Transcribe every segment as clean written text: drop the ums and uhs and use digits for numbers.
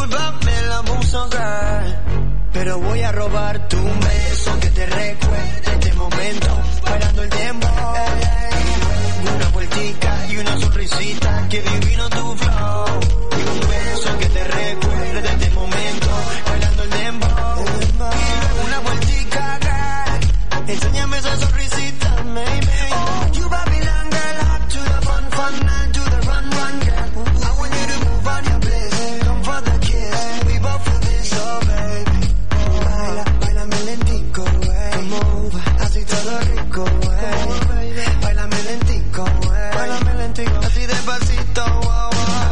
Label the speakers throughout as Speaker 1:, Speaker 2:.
Speaker 1: Discúlpame el abuso, girl, pero voy a robar tu beso que te recuerde este momento, bailando el tiempo. Una vueltica y una sonrisita, que divino tu flow. Y un beso que te recuerde de este momento, bailando el tiempo. Una vueltica, girl, enséñame esa sonrisita, baby. Oh, you Babylon girl, up to the fun, fun, and to the run, run, girl. I want you to move on your bliss, come for the kiss. We both for this, oh baby. Baila, bailame lentico, move, así todo rico, bailame lentico, así despacito, oh,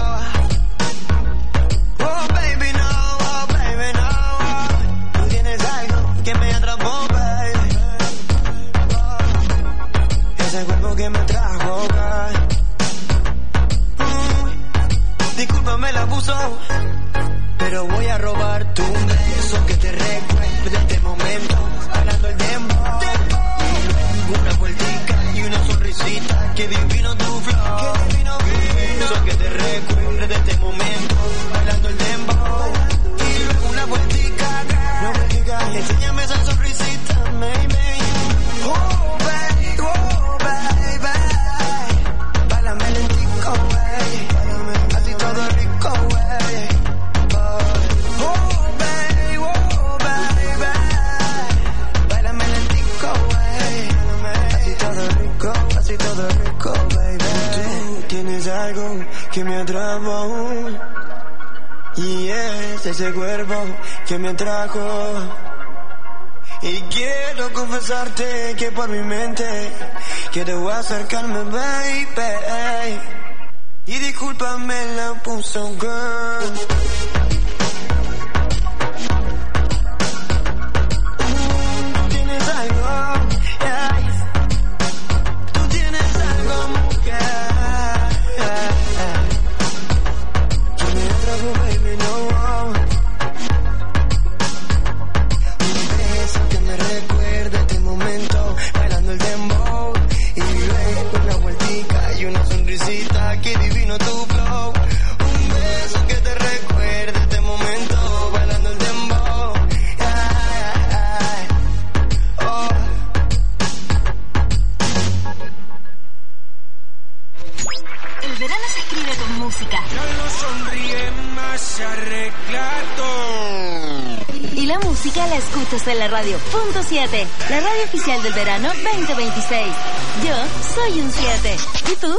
Speaker 1: oh baby no, tú tienes algo que me atrapó, baby, ese cuerpo que me trajo, discúlpame el abuso, pero voy a robar tu beso que te recuerde este momento, bailando el dembow. Una vueltica y una sonrisita, que divino tu flow. Beso que te recuerde de este momento, bailando el dembow. Y luego una vueltica, girl, enséñame esa sonrisita, baby. Oh baby, bailame lentico, así todo rico, bailame lentico, así todo rico, baby. Tú tienes algo que me atrapó, y es ese cuerpo que me atrajo. Y quiero confesarte que por mi mente quiero acercarme, baby. Y discúlpame la puso, girl. Tú tienes algo, yeah. Tú tienes algo, mujer, que me atrajo, baby, no. Un beso que me recuerde este momento, bailando el dembow. Y luego una vueltica y una sonrisita, que divino tu flow. Un beso que te recuerde este momento, bailando el dembow. Oh.
Speaker 2: El verano se escribe con música.
Speaker 3: No sonríe más arreglado.
Speaker 2: Y la música la escuchas en la radio. Punto 7, la radio oficial del verano 2026. Yo soy un 7. ¿Y tú?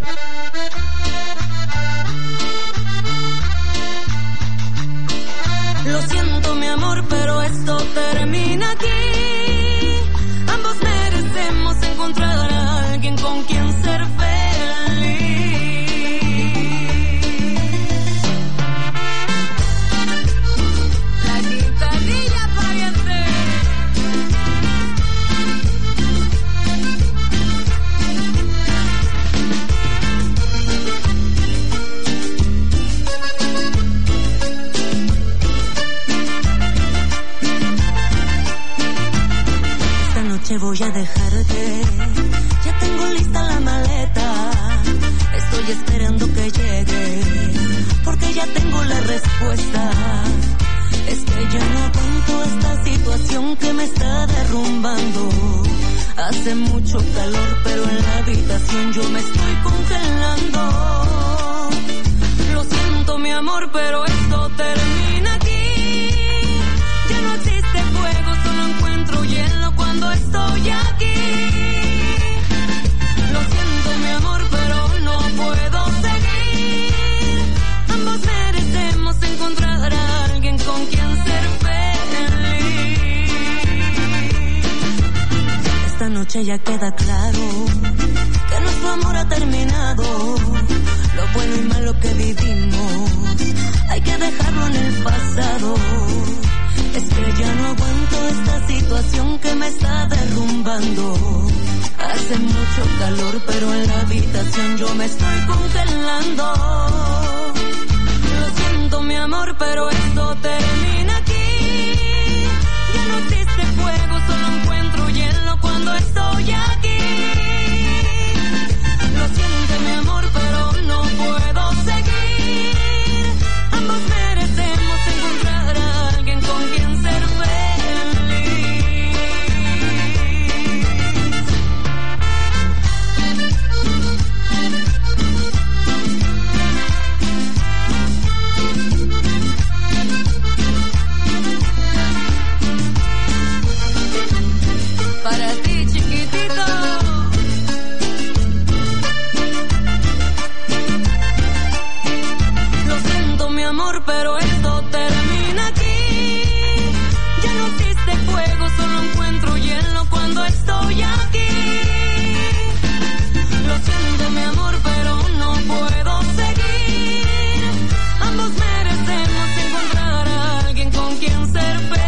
Speaker 4: Lo siento, mi amor, pero esto termina aquí. Ambos merecemos encontrar a alguien con quien ser feliz. La guitarrilla pariente. Voy a dejarte, ya tengo lista la maleta, estoy esperando que llegue, porque ya tengo la respuesta. Es que ya no aguanto esta situación que me está derrumbando. Hace mucho calor, pero en la habitación yo me estoy congelando. Lo siento, mi amor, pero esto termina aquí. Ya no existe fuego, solo encuentro hielo cuando estoy aquí. Lo siento, mi amor, pero no puedo seguir. Ambos merecemos encontrar a alguien con quien ser feliz. Esta noche ya queda claro que nuestro amor ha terminado. Lo bueno y malo que vivimos hay que dejarlo en el pasado. Es que ya no aguanto esta situación que me está derrumbando. Hace mucho calor, pero en la habitación yo me estoy congelando. Lo siento, mi amor, pero esto termina aquí. Ya no existe fuego, solo encuentro hielo cuando estoy aquí. Lo siento, mi amor, pero no puedo seguir. Ambos merecemos amor, pero esto termina aquí. Ya no existe fuego, solo encuentro hielo cuando estoy aquí. Lo siento, mi amor, pero no puedo seguir. Ambos merecemos encontrar a alguien con quien ser feliz.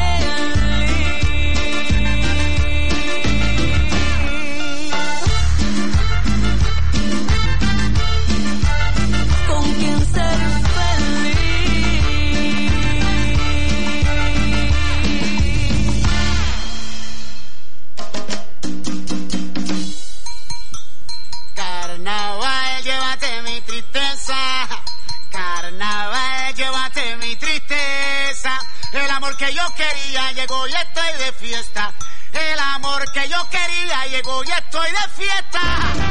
Speaker 4: Con quien ser feliz.
Speaker 5: Carnaval, llévate mi tristeza. Carnaval, llévate mi tristeza. El amor que yo quería llegó y estoy de fiesta. El amor que yo quería llegó y estoy de fiesta.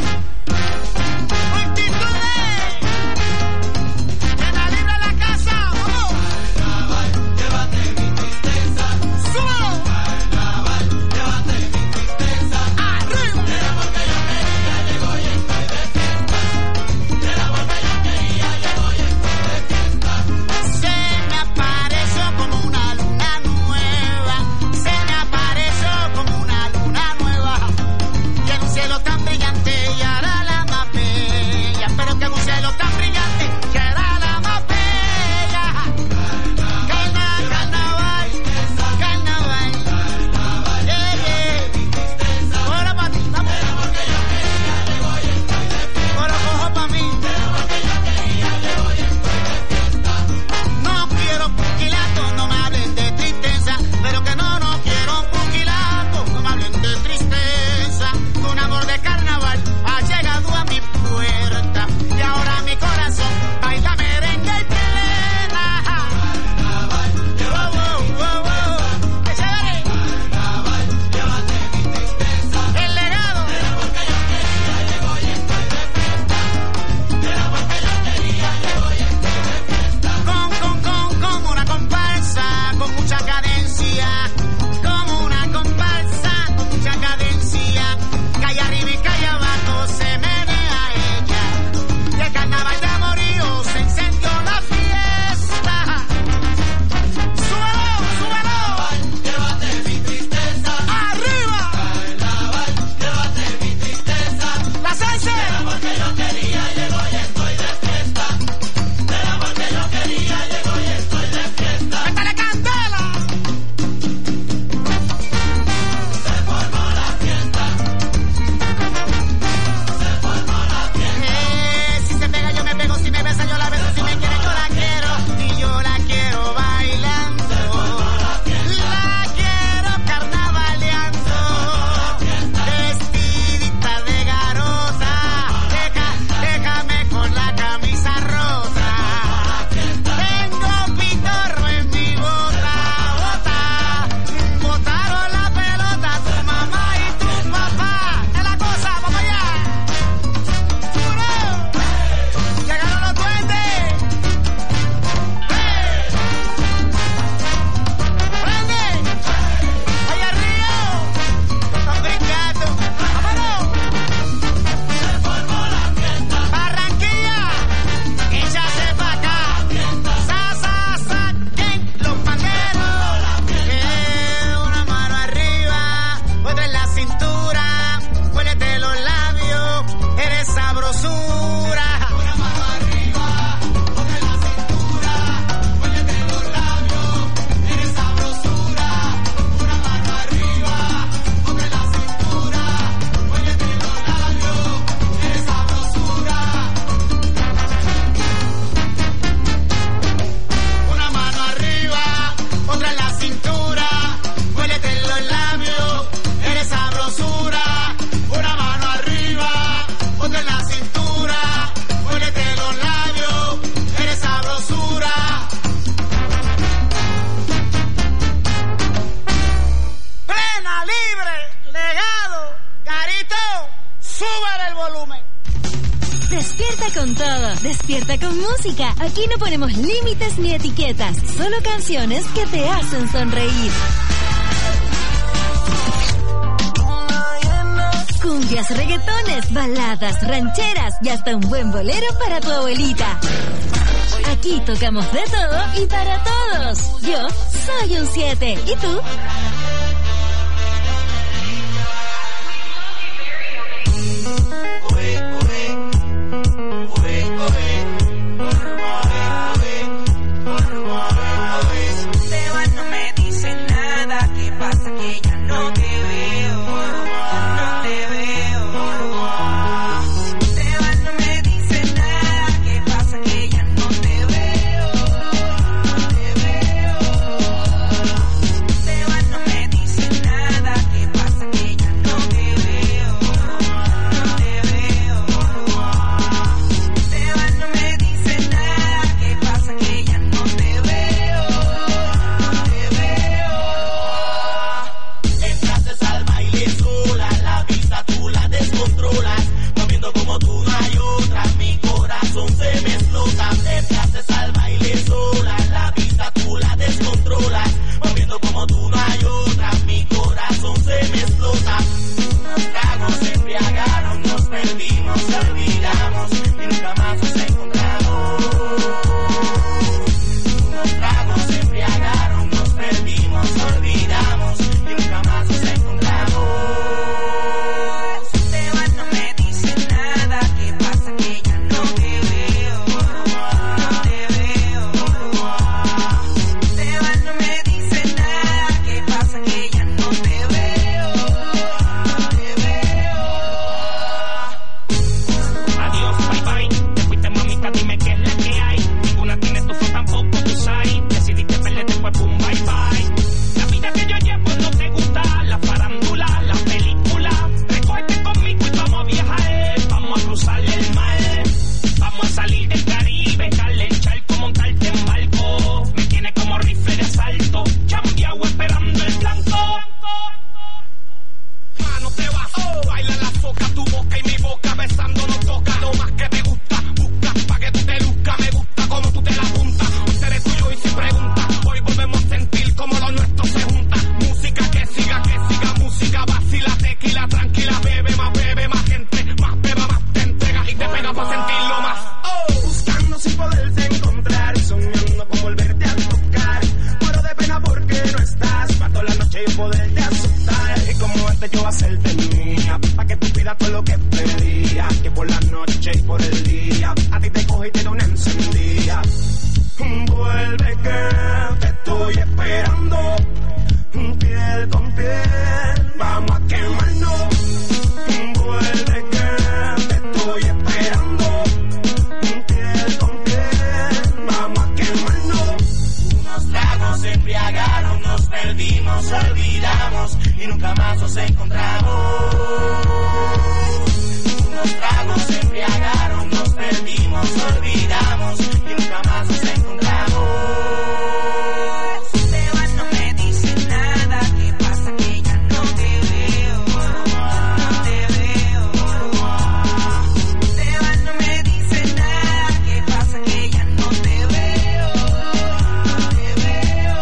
Speaker 5: Multitudes, en la libre la casa, vamos. Carnaval, llévate mi tristeza. Súbelo. Carnaval, llévate mi tristeza. Arriba. El amor que yo quería llegó y estoy de fiesta. El amor que yo quería llegó y estoy de fiesta. Se me apareció como una luna nueva. Se me apareció como una luna nueva. Y en un cielo tan brillante y era la más bella. Pero que en un cielo tan brillante que era la más bella. Carnaval, carnaval, carnaval, yeah, yeah. Ahora pa' ti, vamos. El amor que yo quería llegó y estoy de fiesta. Ahora cojo pa' mí. El amor que yo quería llegó y estoy de fiesta. No quiero puquilato, no me hablen de tristeza. Pero que no quiero puquilato, no me hablen de tristeza. Un amor de carnaval ha llegado a mi puerta. Y ahora mi corazón baila merengue y plena. Carnaval, llévate mi tristeza. Carnaval, llévate mi tristeza. El legado. El amor que yo quería llegó y estoy de fiesta. El amor que yo quería llegó y estoy de fiesta. Con una comparsa, con mucha cadencia. Como una comparsa, con mucha cadencia. Calle arriba y calle abajo se menea ella. Y el carnaval de amorío se encendió la fiesta. ¡Súbelo, súbelo! Llévate mi tristeza. ¡Arriba! Carnaval, llévate mi tristeza. ¡La salsa! El amor que yo quería llegó y estoy de fiesta. El amor que yo quería llegó y estoy de fiesta. ¡Métale candela! Se formó la fiesta. Se formó la fiesta. Si se pega yo me pego, si me besa yo la beso, si me quiere yo la quiero y yo la quiero bailando. Se formó la fiesta. La quiero carnavaleando. Vestidita de garosa. Déjame con la camisa rosa. Tengo pitorro en mi bota. Botaron la pelota tu mamá y tu papá. Es la cosa, vamos allá. ¡Duro! Llegaron los duendes. ¡Prende! ¡Allá arriba! ¡Están brincando! ¡Vámonos! Se formó la fiesta. Barranquilla, échase pa' acá. Saquen los panderos. Una mano arriba, otra en la cintura. Huélete los labios, eres sabrosura. Una mano arriba, otra en la cintura. Huélete los labios, eres sabrosura. Una mano arriba, otra en la cintura. Huélete los labios, eres sabrosura. Una mano arriba, otra en la cintura. Huélete los labios, eres sabrosura. Una mano arriba, otra en la cintura. Huélete los labios, eres sabrosura. Plena, libre, legado, Garito, súbele el volumen.
Speaker 2: Despierta con todo, despierta con música. Aquí no ponemos límites ni etiquetas, solo canciones que te hacen sonreír. Cumbias, reggaetones, baladas, rancheras y hasta un buen bolero para tu abuelita. Aquí tocamos de todo y para todos. Yo soy un 7. ¿Y tú?
Speaker 6: Sebas no me dice nada, ¿qué pasa? Que ya no te veo, no te veo. Sebas no me dice nada, ¿qué pasa? Que ya no te veo, no te veo. Sebas no me dice nada, ¿qué pasa? Que ya no te veo, no te veo. Sebas no me dice nada, ¿qué pasa? Que ya no te veo, no te veo.
Speaker 7: Entraste al baile sola, la vista tú la descontrolas, moviendo como tú no hay otra, mi corazón se me explota. Entraste al baile sola, la vista tú la descontrolas, moviendo como tú no hay otra, mi corazón se me explota. Unos tragos se embriagaron, nos perdimos, olvidamos y nunca más nos encontramos. Unos tragos se embriagaron, nos perdimos, olvidamos y nunca más nos encontramos.
Speaker 6: Sebas no me dice nada, ¿qué pasa? Que ya no te veo, no te veo. Sebas no me dice nada, ¿qué pasa? Que ya no te veo, no te veo.
Speaker 3: Adiós, bye bye. Te fuiste, mamita, dime qué es la que hay. Ninguna tiene tu fe, tampoco tu sai. Decidiste perderte, pues pum, bye bye. La vida que yo llevo no te gusta. La farándula, la película. Recógete conmigo y vamos a viajar. Vamos a cruzar el mar. Vamos a salir del Caribe, darle el charco, montarte en barco. Me tiene como rifle de asalto. Chambeado esperando el blanco. Mano te vas, baila la soca, tu boca y mi boca besando no toca, lo más que te gusta, busca pa' que tú te luzcas, me gusta como tú te la apuntas, hoy seré tuyo y sin pregunta, hoy volvemos a sentir como lo nuestro se junta, música que siga, música vacila, tequila, tranquila, bebe más gente, más beba, más te entregas y te pegas pa' sentirlo más.
Speaker 8: Buscando sin poderte encontrar y soñando con volverte a tocar. Muero de pena porque no estás, pa' toda la noche yo poderte asustar. Y como antes yo hacerte mía, pa' que tú pidas todo lo que pedía. Que por la noche y por el día, a ti te coge y te da una encendida. Vuelve que te estoy esperando, piel con piel, vamos a quemarnos. Vuelve que te estoy esperando, piel con piel, vamos a quemarnos.
Speaker 7: Unos tragos se embriagaron, nos perdimos, olvidamos y nunca más nos encontramos. Unos tragos se embriagaron, nos perdimos, olvidamos y nunca más nos encontramos.
Speaker 6: Sebas no me dice nada, ¿qué pasa? Que ya no te veo, no te veo. Sebas no me dice nada, ¿qué pasa? Que ya no te veo, no te veo.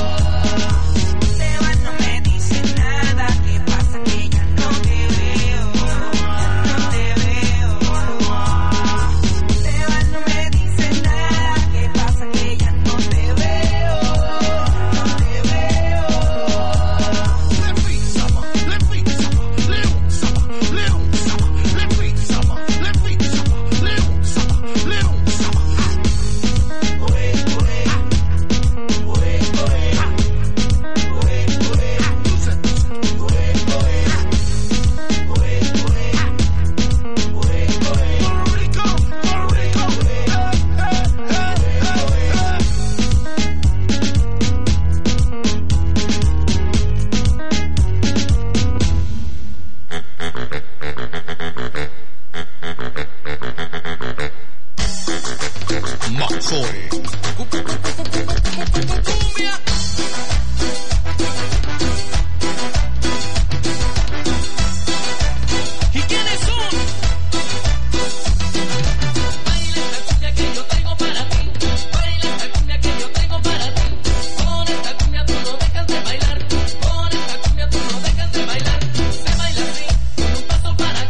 Speaker 6: Sebas no me dice nada, ¿qué pasa? Que ya no te veo, no te veo. Sebas no me dice nada, ¿qué pasa? Que ya no te veo, no te veo.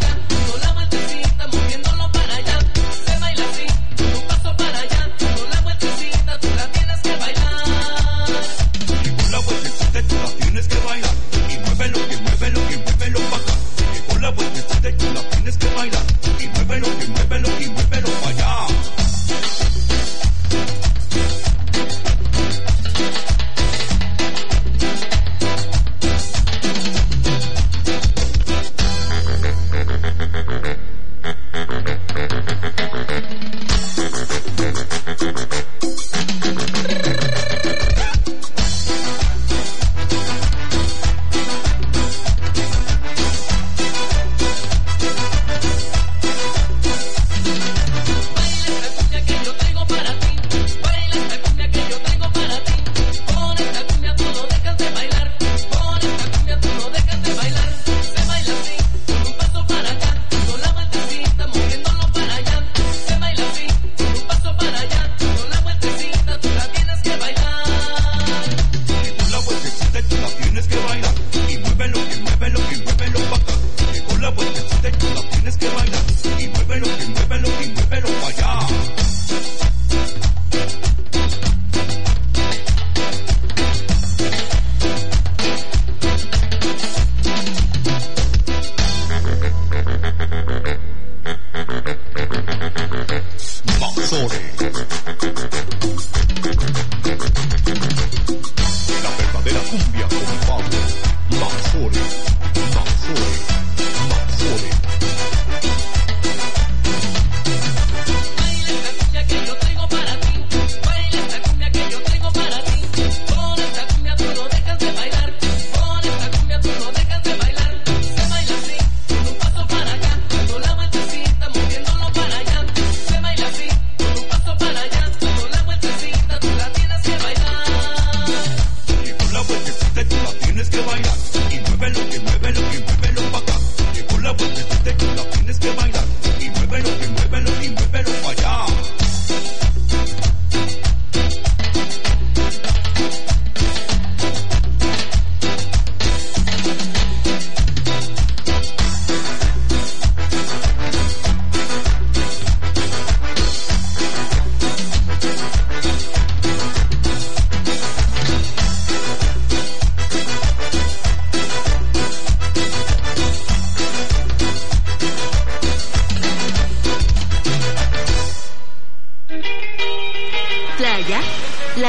Speaker 6: Moviéndolo para allá, se baila así, un paso para allá, no la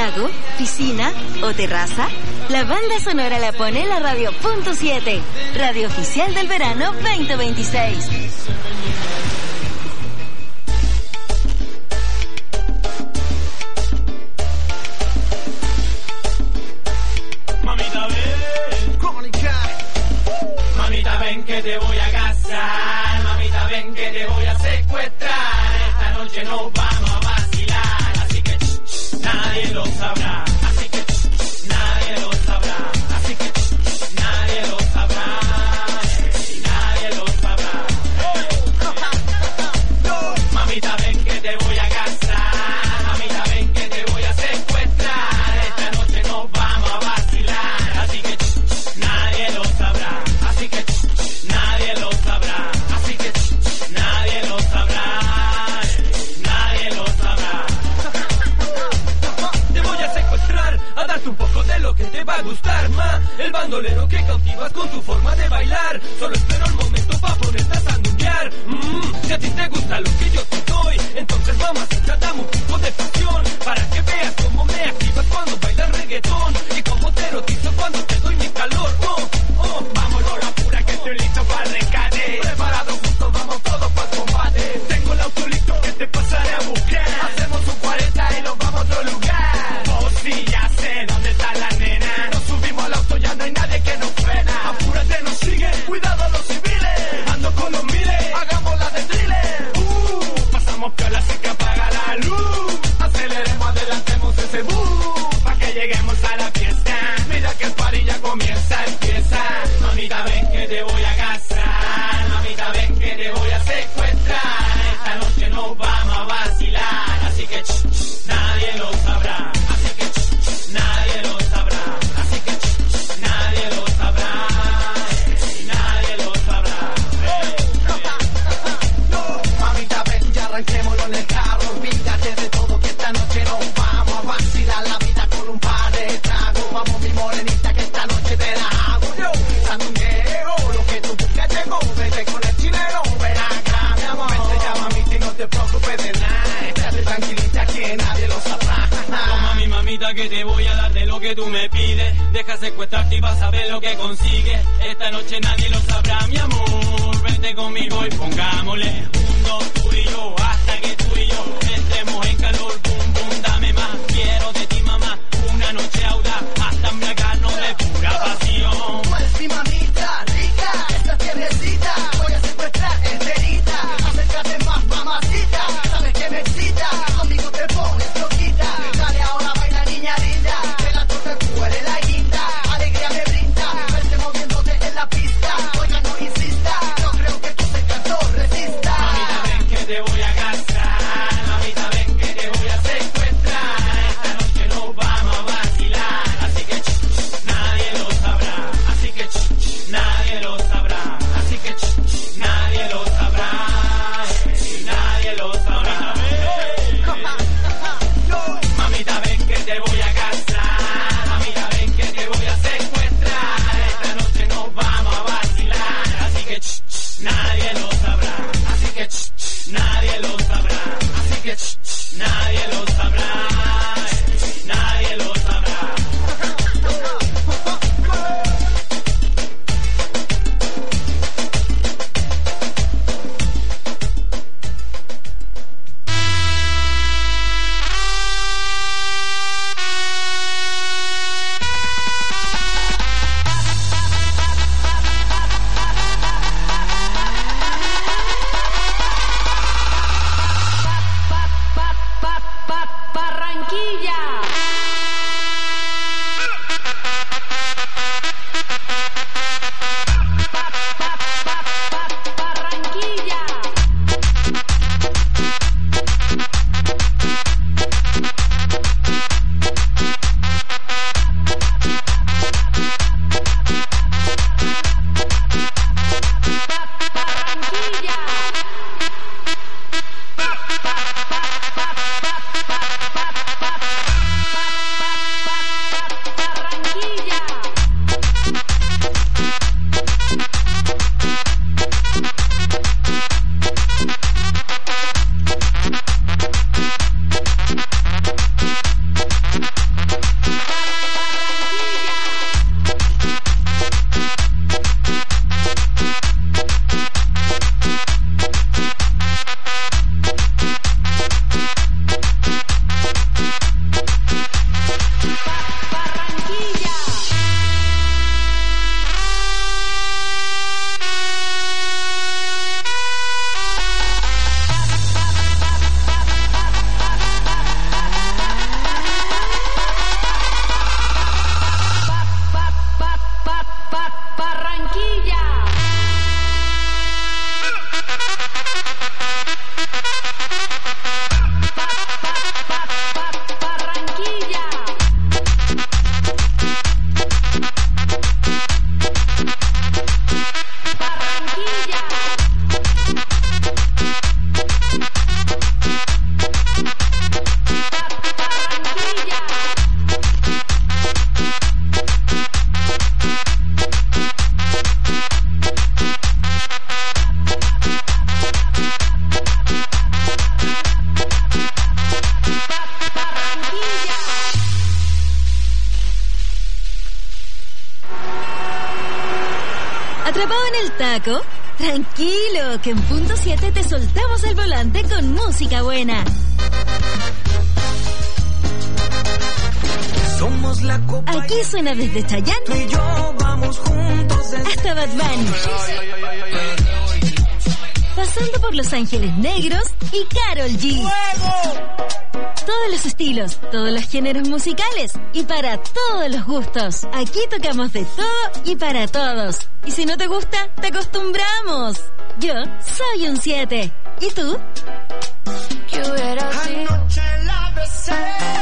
Speaker 2: lago, piscina o terraza? La banda sonora la pone la Radio Punto 7, radio oficial del verano 2026.
Speaker 3: Mamita ven, mamita ven que te voy a casar, mamita ven que te voy a secuestrar, esta noche nos vamos a vacilar, así que nadie lo sabrá, así que nadie lo sabrá, así que nadie lo sabrá, nadie lo sabrá. Mamita ven que te voy a casar, mamita ven que te voy a secuestrar, esta noche nos vamos a vacilar, así que nadie lo sabrá, así que nadie lo sabrá, así que nadie lo sabrá, nadie lo sabrá. Te voy a secuestrar, a darte un poco de lo que te va a gustar, ma. El bandolero que cautivas con tu forma de bailar. Solo espero el momento pa' ponerte a sandunguear. Si a ti te gusta lo que yo te doy, entonces vamos a tratamos un poco de pasión, para que veas cómo me activas cuando bailas reggaetón y cómo te erotizo cuando te doy mi calor. Vámonos la pura que estoy listo para el rescate. Preparados juntos, vamos todos para el combate. Tengo el auto listo que te pasaré a buscar. Hacemos un 40 y nos vamos a otro lugar. Oh sí, ya sé dónde está la nena. Nos subimos al auto, ya no hay nadie que nos frena. Apúrate, nos sigue, cuidado los civiles. Ando con los miles, hagamos la de thriller. Pasamos piola así que apaga la luz. Aceleremos, adelantemos ese bus, pa' que lleguemos a la fiesta. Mira que el party ya comienza, empieza. Mamita ven que te voy a casar, mamita ven que te voy a secuestrar, esta noche nos vamos a vacilar, así que nadie lo sabrá, así que nadie lo sabrá, así que nadie lo sabrá, nadie lo sabrá.
Speaker 7: Mamita ven, ya arranquémoslo en el carro. Olvídate de todo que esta noche nos vamos a vacilar la vida con un par de tragos. Vamos mi morenita que esta noche te la hago yo. Sandungueo, lo que tú buscas llegó. Vete con el chileno, ven acá mi amor. Vente ya mamita y no te preocupes de nada. Estate tranquilita que nadie lo sabrá.
Speaker 3: Toma mi mamita que te voy a dar de lo que tú me pides. Deja secuestrarte y vas a ver lo que consigues. Esta noche nadie lo sabrá, mi amor. Vente conmigo y pongámosle 1, 2, tú y yo, hasta que tú y yo entremos en calor. Boom, boom, dame más, quiero de ti mamá. Una noche audaz hasta embriagarnos de pura pasión.
Speaker 7: Tú eres mi mamita, rica, esta tiernecita. Voy a secuestrar enterita. Acércate más, mamacita. Sabes que me excita, conmigo te pones loquita. Dale ahora, baila niña linda. Que la torta tú eres la guinda. Alegría me brinda, verte moviéndote en la pista. Oiga, no insista, no creo que tú secas no resista.
Speaker 3: Mamita ven que te voy a casar,
Speaker 2: ¿Atrapado en el taco? Tranquilo, que en punto 7 te soltamos el volante con música buena.
Speaker 1: Somos la copa.
Speaker 2: Aquí suena desde Chayanne
Speaker 1: Tú y yo vamos juntos
Speaker 2: hasta Bad Bunny, pasando por Los Ángeles Negros y Karol G. Todos los estilos, todos los géneros musicales y para todos los gustos. Aquí tocamos de todo y para todos. Y si no te gusta, te acostumbramos. Yo soy un 7. ¿Y tú?
Speaker 1: Anoche la besé.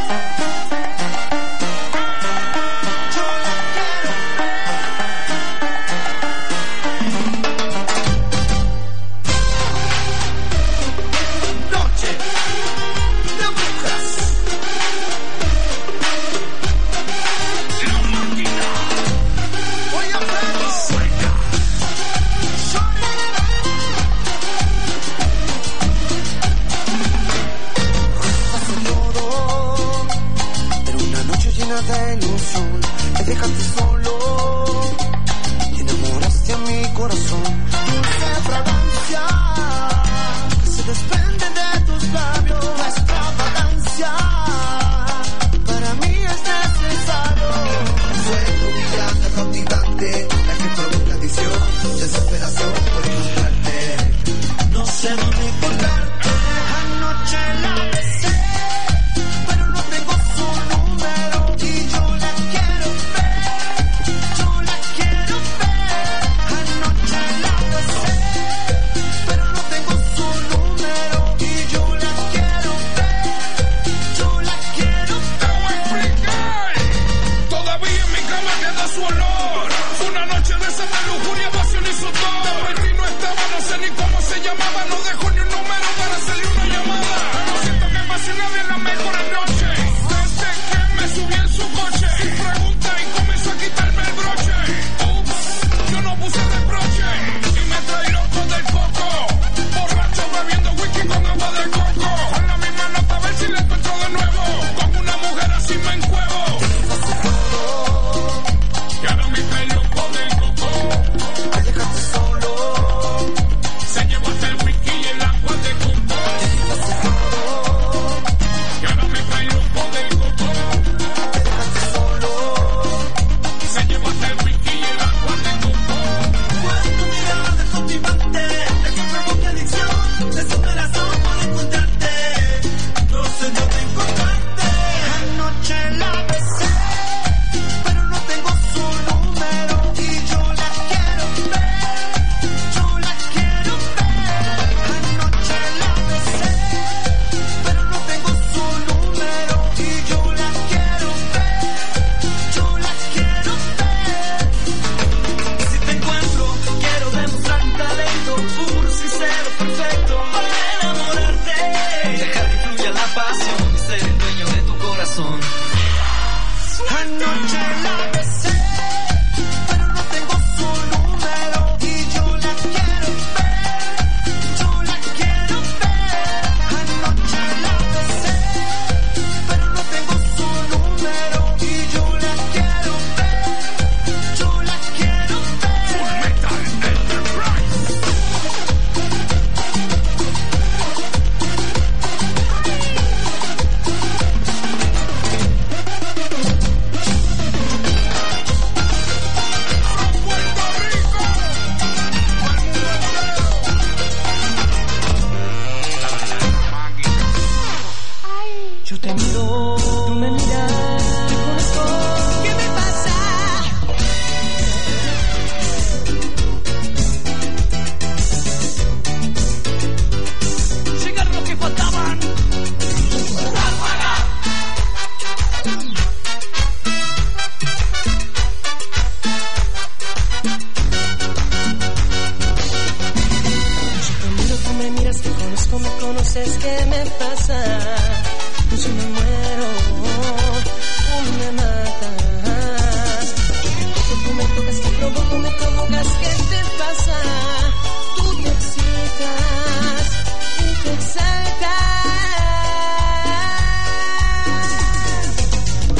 Speaker 1: De ilusión, me dejaste solo y enamoraste a mi corazón. Dulce fragancia que se desprende de tus labios, la extravagancia para mí es necesario. Fue tu vida cautivante, la que provoca adicción, desesperación por encontrarte. No sé dónde encontrarte. Anoche la besé, pero no tengo su número.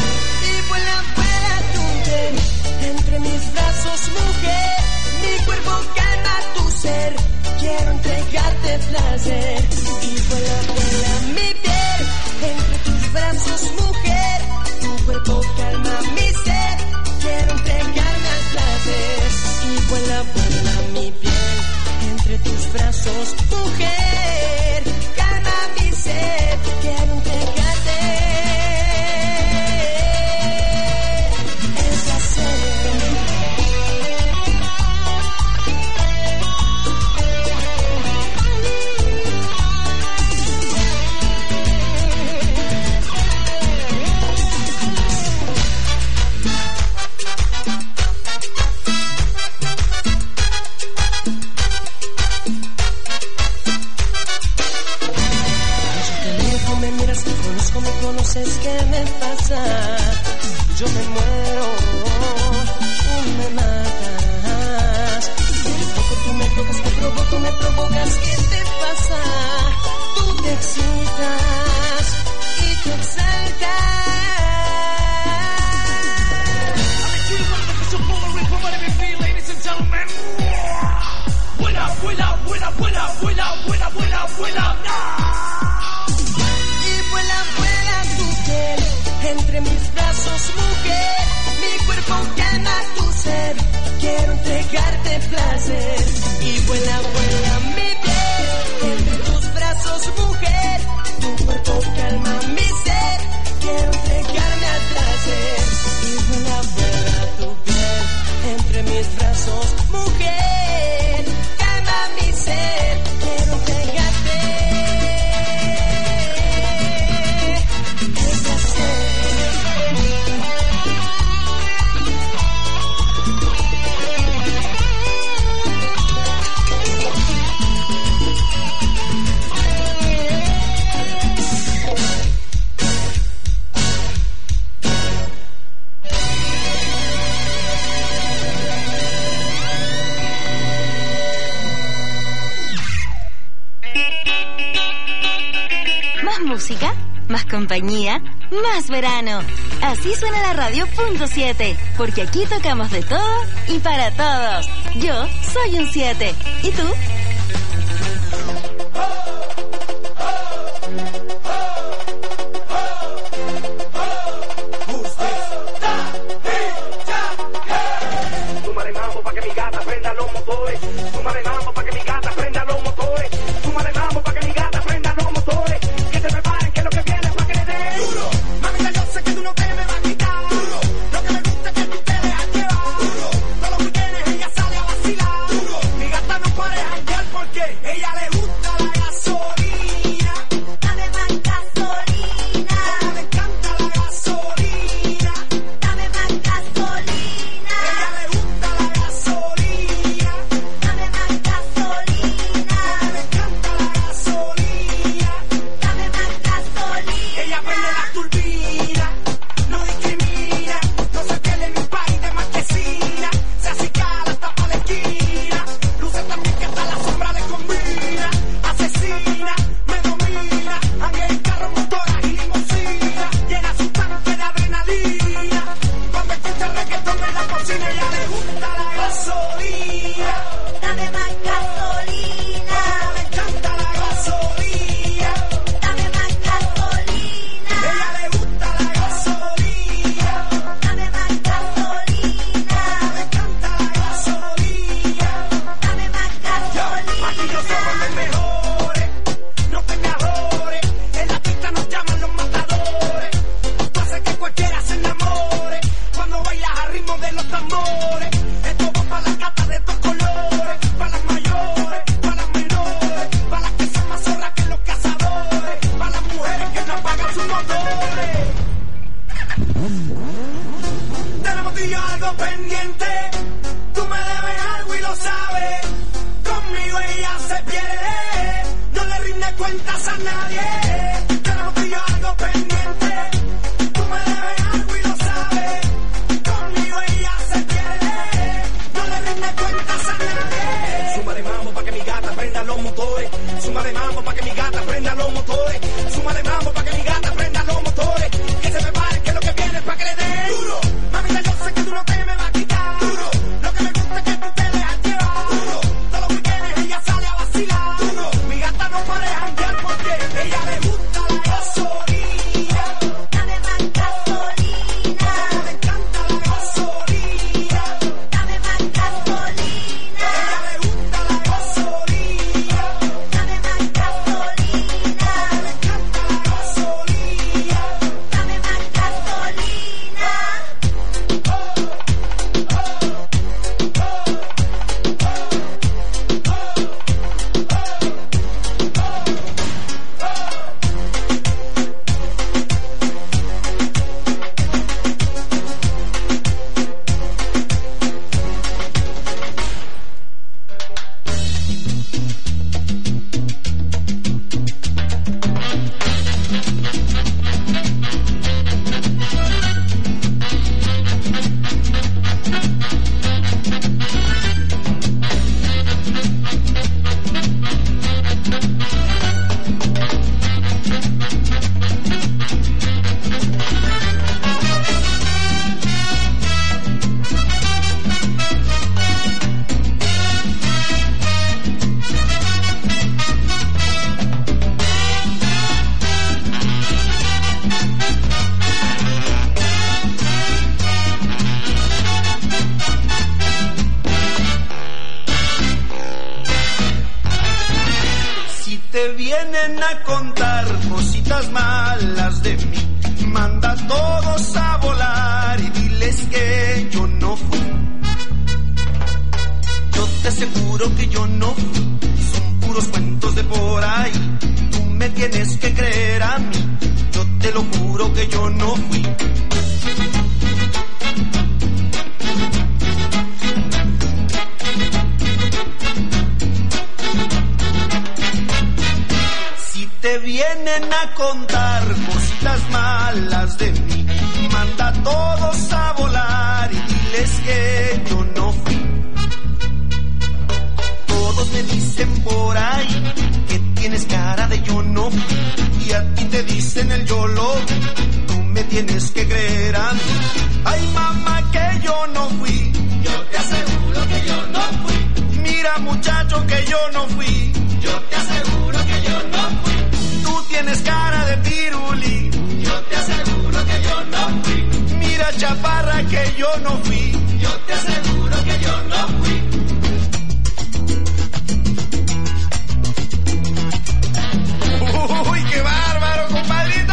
Speaker 9: Entre mis brazos, mujer, mi cuerpo entregarte placer. Y vuela, vuela mi piel entre tus brazos, mujer. Tu cuerpo calma mi sed, quiero entregarme al placer. Y vuela, vuela mi piel entre tus brazos, mujer. Calma mi sed, quiero entregarte el placer. Me conoces, ¿qué me pasa? Yo me muero, tú me matas. Tú me tocas, te provoco, me provocas, ¿qué te pasa? Tú te excitas y te exaltas. Vuela, vuela, vuela, vuela, vuela, vuela, vuela, vuela. Vuela, vuela tu piel entre mis brazos, mujer. Mi cuerpo calma tu sed, quiero entregarte placer. Y vuela, vuela mi piel entre tus brazos, mujer. Tu cuerpo calma mi sed, quiero entregarme al placer. Y vuela, vuela tu piel entre mis brazos, mujer. Calma mi sed, quiero entregarte.
Speaker 2: Más música, más compañía, más verano. Así suena la radio punto 7, porque aquí tocamos de todo y para todos. Yo soy un 7. ¿Y tú?
Speaker 8: Súmale mambo pa' que mi gata prenda los motores. Súmale mambo pa' que mi gata prenda los motores. Súmale mambo pa' que mi gata prenda los motores. Que se preparen que lo que viene es pa' que le den duro. Mamita, yo sé que tú no te me vas a quitar duro. Lo que me gusta es que tú te dejas llevar duro. Todos los weekends ella sale a vacilar duro. Mi gata no puede janguear porque ella le gusta la gasolina. Dame más gasolina. Como le encanta la gasolina. Dame más gasolina. Ella le gusta la gasolina. Dame más gasolina. Como le encanta la gasolina. Dame más gasolina. Ella prende la turbina, no discrimina, no se pierde en un país de marquesina. Se acicala hasta pa' la esquina, luce también que hasta la sombra le combina. Asesina, me domina, anda en carro, motora y limusina. Llena su tanque de adrenalina. Cuando escucha el reggaetón en la cocina, ella le gusta la gasolina. Dame más gasolina. Como le encanta la gasolina. Dame más gasolina. Ella le gusta la gasolina. Dame más gasolina. Como le encanta la gasolina. Dame más gasolina. Aquí no somos los mejores, no te me ahorres. En la pista nos llaman los matadores. Tú haces que cualquiera se enamore cuando bailas al ritmo de los tambores. Esto va para las gatas de estos colores, para las mayores, para las menores, para las que son más zorras que los cazadores, para las mujeres que no apagan sus motores. Tenemos tú y yo algo pendiente, tú me debes algo y lo sabes. Conmigo ella se pierde, no le rinde cuentas a nadie. Tenemos tú y yo algo pendiente, tú me debes algo y lo sabes. Conmigo ella se pierde, no le rinde cuentas a nadie. Súmale mambo pa' que mi gata prenda los motores. Súmale mambo pa' que mi gata prenda los motores. Súmale mambo pa' que mi gata prenda los motores. Que se preparen que lo que viene es pa' que le den duro. Mamita, yo sé que tú no te me vas a quitar duro. Lo que me gusta es que tú te dejas llevar duro. Todos los weekends ella sale a vacilar duro. Mi gata vienen a contar cositas malas de mí, manda a todos a volar y diles que yo no fui. Yo te aseguro que yo no fui, son puros cuentos de por ahí. Tú me tienes que creer a mí, yo te lo juro que yo no fui. Si te vienen a contar cositas malas de mí, manda a todos a volar y diles que yo no fui. Todos me dicen por ahí que tienes cara de yo no fui, y a ti te dicen el yo lo vi. Tú me tienes que creer a mí. Ay, mamá, que yo no fui. Yo te aseguro que yo no fui. Mira, muchacho, que yo no fui. Yo te aseguro que yo no fui. Tú tienes cara de piruli. Yo te aseguro que yo no fui. Mira, chaparra, que yo no fui. Yo te aseguro que yo no fui. ¡Uy, qué bárbaro, compadrito!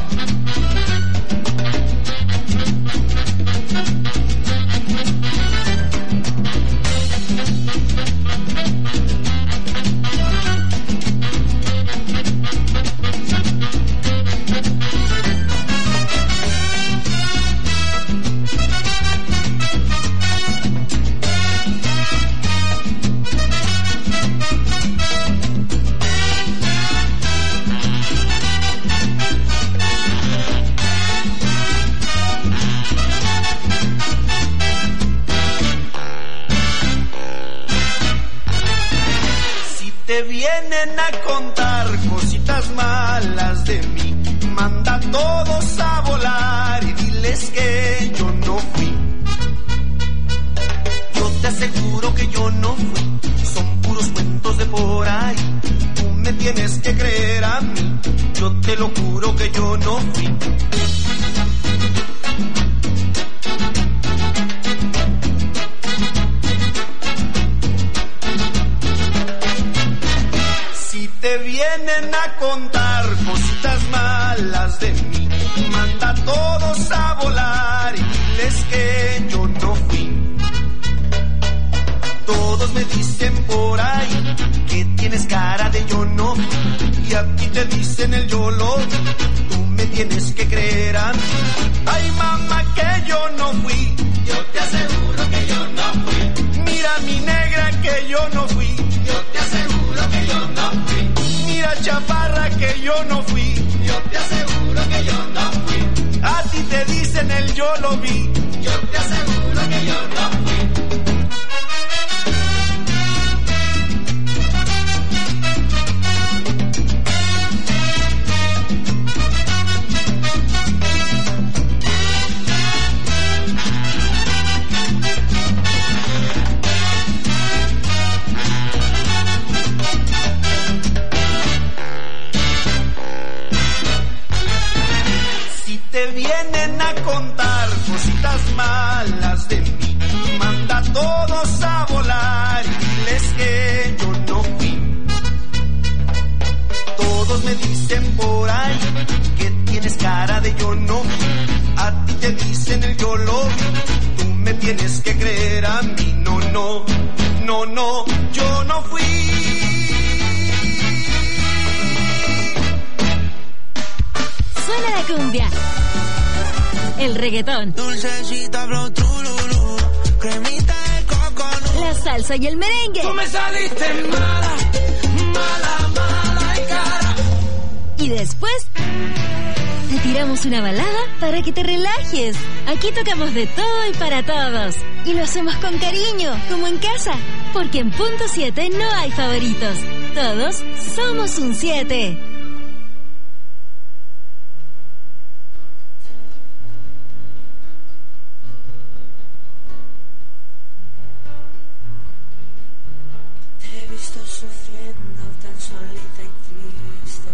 Speaker 8: Te vienen a contar cositas malas de mí, manda a todos a volar y diles que yo no fui. Yo te aseguro que yo no fui, son puros cuentos de por ahí. Tú me tienes que creer a mí, yo te lo juro que yo no fui. Te vienen a contar cositas malas de mí, manda a todos a volar y diles que yo no fui. Todos me dicen por ahí que tienes cara de yo no fui, y a ti te dicen el yo lo vi. Tú me tienes que creer a mí. Ay, mamá, que yo no fui. Yo te aseguro que yo no fui. Mira, mi negra, que yo no fui. Yo te aseguro que yo no fui. Mira, chaparra, que yo no fui. Yo te aseguro que yo no fui. A ti te dicen el yo lo vi. Yo te aseguro que yo no fui. Te vienen a contar cositas malas de mí, manda a todos a volar y diles que yo no fui. Todos me dicen por ahí que tienes cara de yo no fui, a ti te dicen el yo lo vi. Tú me tienes que creer a mí, no, no, no, no, yo no fui.
Speaker 2: Suena la cumbia, el reggaetón,
Speaker 10: dulcecita, flow, trululú, cremita de coco,
Speaker 2: la salsa y el merengue.
Speaker 10: Tú me saliste mala, mala, mala y cara.
Speaker 2: Y después te tiramos una balada para que te relajes. Aquí tocamos de todo y para todos. Y lo hacemos con cariño, como en casa. Porque en Punto 7 no hay favoritos. Todos somos un 7.
Speaker 4: Sufriendo tan solita y triste.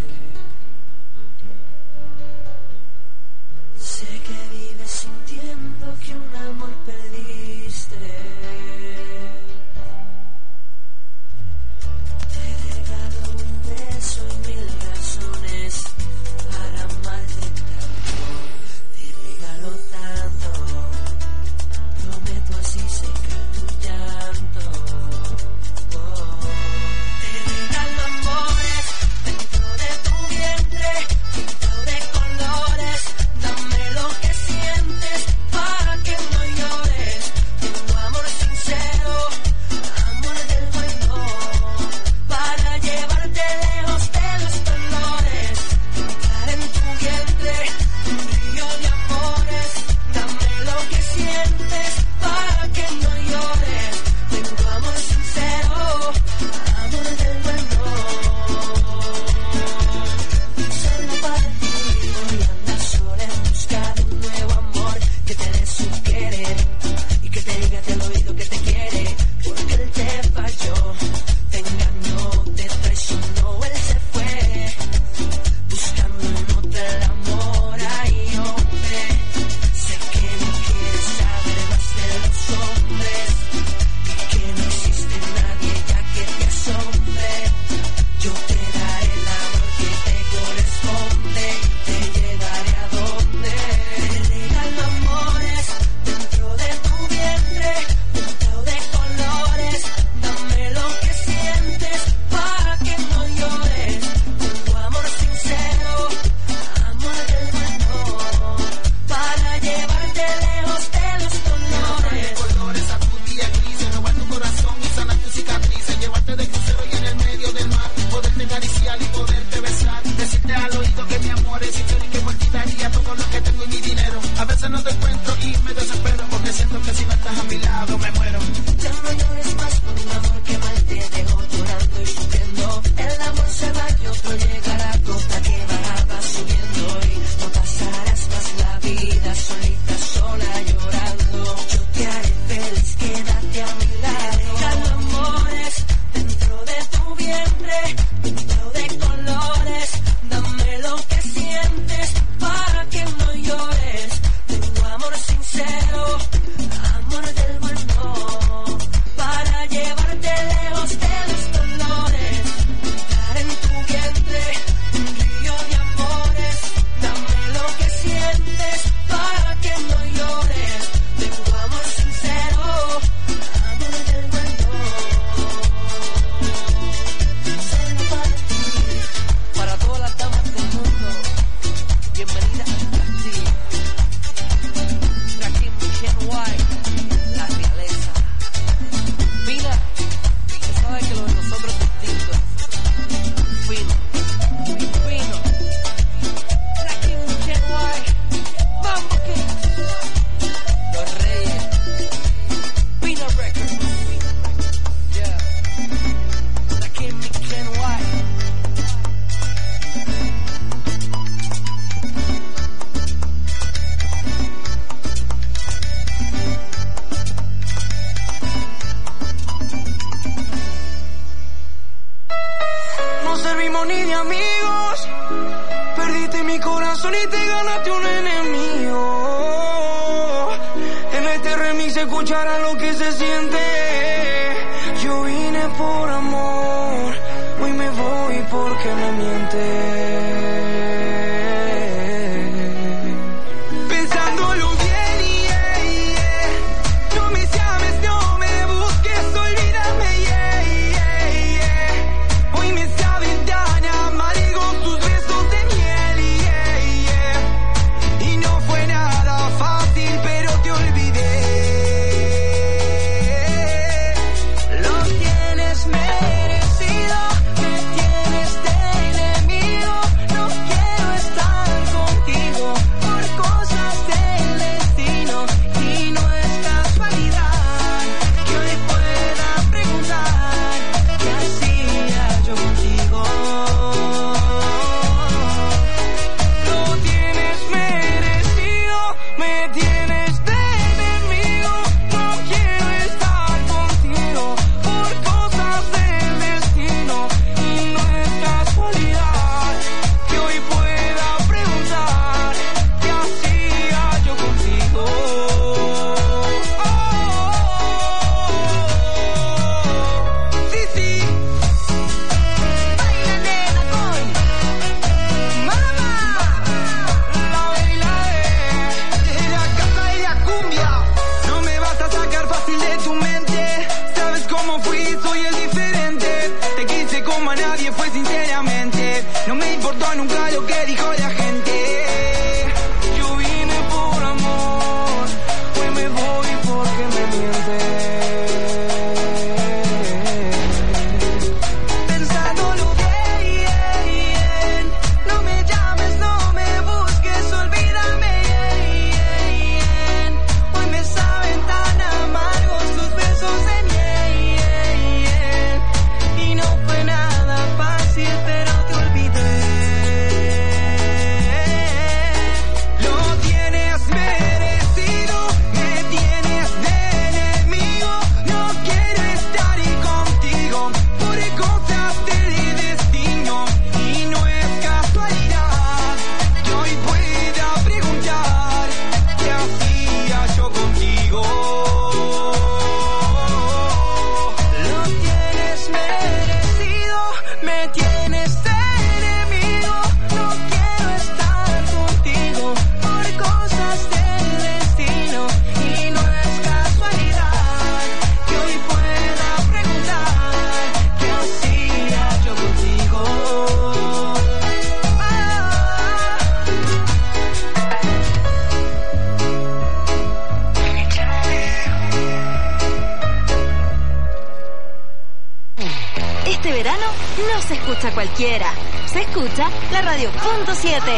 Speaker 4: Sé que vives sintiendo que un amor perdiste. Te regalo un beso
Speaker 9: sientes, para que no llores. Tengo amor sincero, amor del bueno. Solo para ti voy a andar sola en busca de un nuevo amor que te dé su querer y que te diga al oído que te quiere, porque él te falló, te engañó, te traicionó, él se fue buscando en otra el amor. Ay, hombre, sé que no quieres saber más de los hombres y que no existe nadie ya que te asombre. Yo te daré el amor que te corresponde, te llevaré a donde te regalo amores dentro de tu vientre, pintado de colores. Dame lo que sientes para que no llores. Tengo amor sincero, amor del bueno, para llevarte lejos de los dolores.
Speaker 7: Colores a tu día grises, robar tu corazón y sanar tus cicatrices, llevarte de crucero y en el medio del mar, poderte acariciar y poderte besar, decirte al oído que mi amor es sincero y que por ti daría todo lo que tengo y mi dinero. A veces no te encuentro y me desespero, porque siento que si no estás a mi lado me muero.
Speaker 9: Ya no llores más por un amor que mal te dejó llorando y sufriendo. El amor se va y otro llegará, gota que va subiendo y no pasarás más la vida solita, sola llorando. Yo te haré feliz, quédate a mi lado. Regalo amores dentro de tu vientre, pintado de colores. Dame lo que sientes para que no llores. Tengo amor sincero, amor del bueno, para llevarte lejos de los dolores. Entrar en tu vientre, un río de amores. Dame lo que sientes para que no llores. Tengo amor sincero, amor del bueno. Solo para ti, para todas las damas del mundo. Bienvenida al castillo. Rakim White, la realeza. Mira, tú sabes que lo de nosotros es distinto. Fino, fino. Rakim White, Mambo King, Los Reyes, Pino Records. Yeah, Rakim White.
Speaker 10: No servimos ni de amigos, perdiste mi corazón y te ganaste un enemigo. En este remix se escuchará lo que se siente. Yo vine por amor, hoy me voy porque me mientes. Pensándolo bien, no me llames, no me busques, olvídame, hoy me saben tan amargos tus besos de miel, y no fue nada fácil, pero te olvidé. Lo tienes merecido, me tienes de enemigo.
Speaker 2: verano no se escucha cualquiera. Se escucha la Radio.7.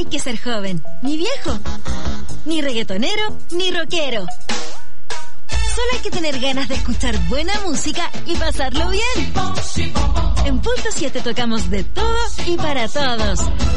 Speaker 2: hay que ser joven, ni viejo, ni reggaetonero, ni rockero. Solo hay que tener ganas de escuchar buena música y pasarlo bien. En Punto 7 tocamos de todo y para todos.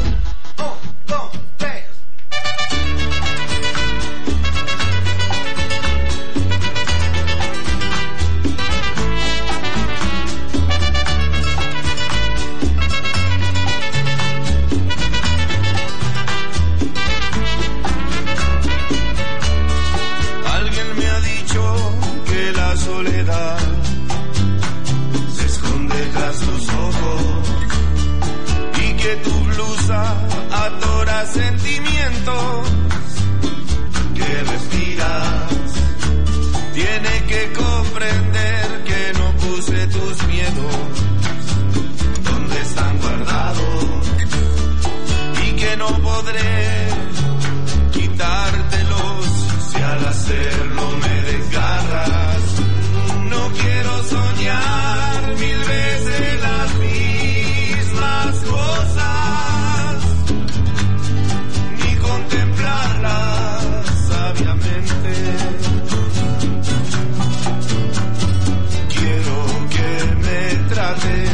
Speaker 11: Soledad se esconde tras los ojos y que tu blusa atora sentimientos que respiras. Tiene que comprender que no puse tus miedos donde están guardados y que no podré quitártelos si al hacerlo me desgarras. No quiero soñar mil veces las mismas cosas, ni contemplarlas sabiamente. Quiero que me trates